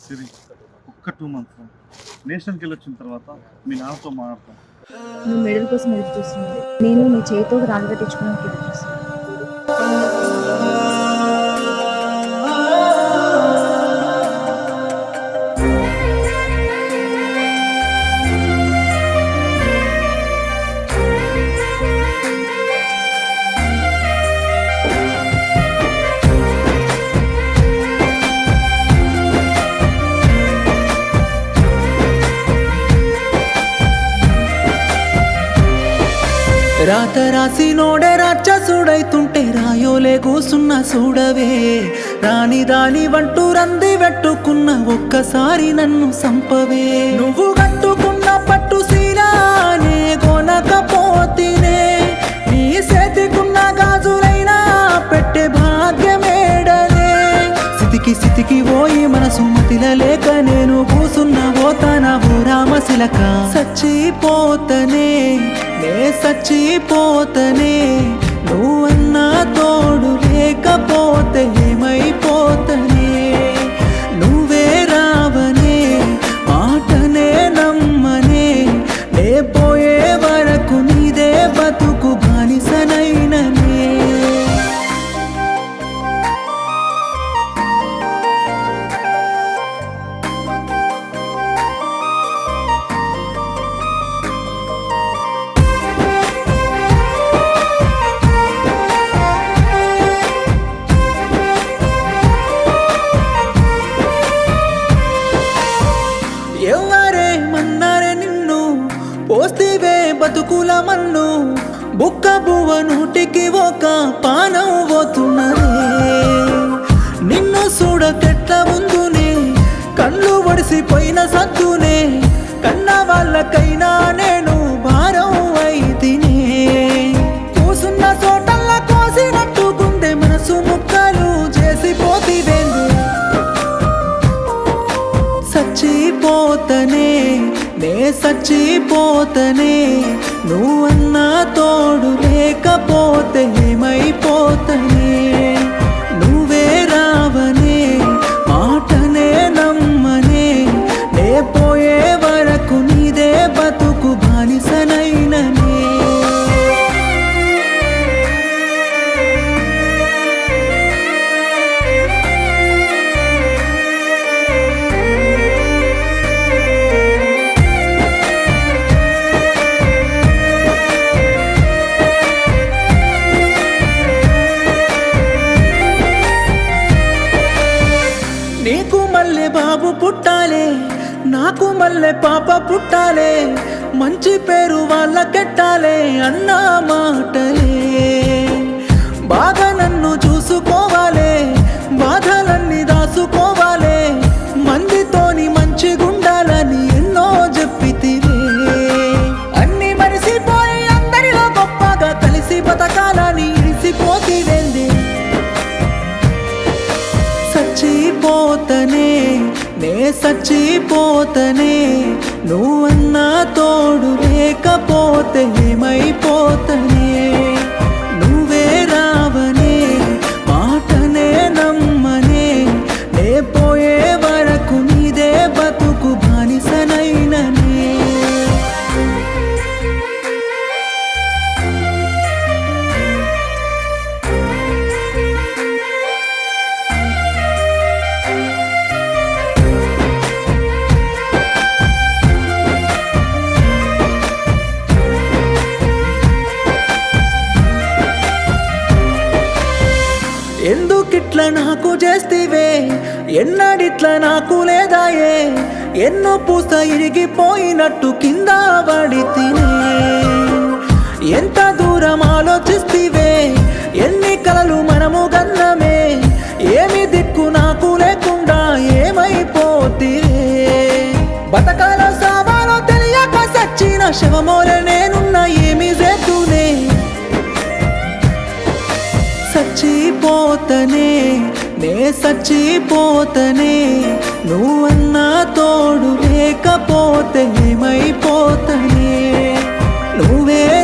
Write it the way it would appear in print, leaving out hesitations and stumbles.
సిరి ఒక్క 2 మంత్స్ నేషనల్కి వెళ్ళొచ్చిన తర్వాత మీ నాన్నతో మాట్లాడతాను. నువ్వు మెడల్ కోసం ఎదురు చూస్తున్నావు, నేను నీ చేతితో రాళ్ళు కట్టించుకోవడానికి ఎదురు చూస్తున్నాను. రాత రాసి నోడే రాక్షసుడైతుంటే రాయోలే కూసున్న చూడవే, రాని దాని వంటూ రంది పెట్టుకున్న ఒక్కసారి నన్ను సంపవే. నువ్వు కట్టుకున్న పట్టు సీరానే కొనకపోతేనే నీ చేతికున్న గాజులైనా పెట్టే భాగ్యమేడనే. సితికి పోయి మనసు మతిల లేక నేను కూసున్న పోతాన ఓ రామశిలక. సచ్చిపోతనే నే సచ్చిపోతనే, నువ్వన్నా తోడు లేకపోతే ఏమైపోతనే. నువ్వే రావనే మాటనే నమ్మనే, నే పోయే వరకు నీదే బతుకు బానిసనైననే. ఎవరే మన్నారే నిన్ను పోస్తివే బతుకుల మన్ను, బుక్క బువ్వ నోటికి ఒక పానం పోతున్నదే. నిన్ను చూడకెట్ల ముందునే కళ్ళు ఒడిసిపోయిన సద్దునే, కన్న వాళ్ళకైనా నేను భారం అయితినే. కూసున్న చోటల్లా కోసినట్టు గుండె మనసు ముక్కలు చేసిపోతివేంది. సచ్చిపోతనే నే సచ్చిపోతనే, నువ్వన్నా తోడు లేకపోతే ఏమైపోతనే. నువ్వే రావనే మాటనే నమ్మనే, నే పోయే వరకు నీదే బతుకు బానిసనైననే. నీకు మల్లె బాబు పుట్టాలే, నాకు మల్లె పాప పుట్టాలే, మంచి పేరు వాళ్ళకెట్టాలే అన్న మాటలే. బాగా నన్ను చూసుకోవాలే, బాధలన్నీ దాసుకోవాలే, మందితోని మంచిగుండాలని ఎన్నో చెప్పితివే. అన్ని మరిసిపోయి అందరిలో గొప్పగా కలిసి బతకాలని ఇడిసిపోతివేంది. సచ్చిపోతనే నే సచ్చిపోతనే, నువ్వన్నా తోడు లేకపోతే ఏమైపోతనే. నువ్వే రావనే మాటనే నమ్మనే, నే పోయే వరకు నీదే బతుకు బానిసనైననే. ఎందుకిట్ల నాకు చేస్తివే, ఎన్నడిట్ల నాకు లేదాయే. ఎన్నో పూస ఇరిగిపోయినట్టు కింద పడితినే. ఎంత దూరం ఆలోచిస్తివే, ఎన్ని కలలు మనము గన్నమే. ఏమి దిక్కు నాకు లేకుండా ఏమైపోతివే. బతకాలో సావాలో తెలియక సచ్చిన శవమోలే నేనున్న ఏమి చేతునే. సచ్చిపోతనే నే సచ్చిపోతనే, నువ్వన్నా తోడు లేకపోతే ఏమైపోతనే. నువ్వే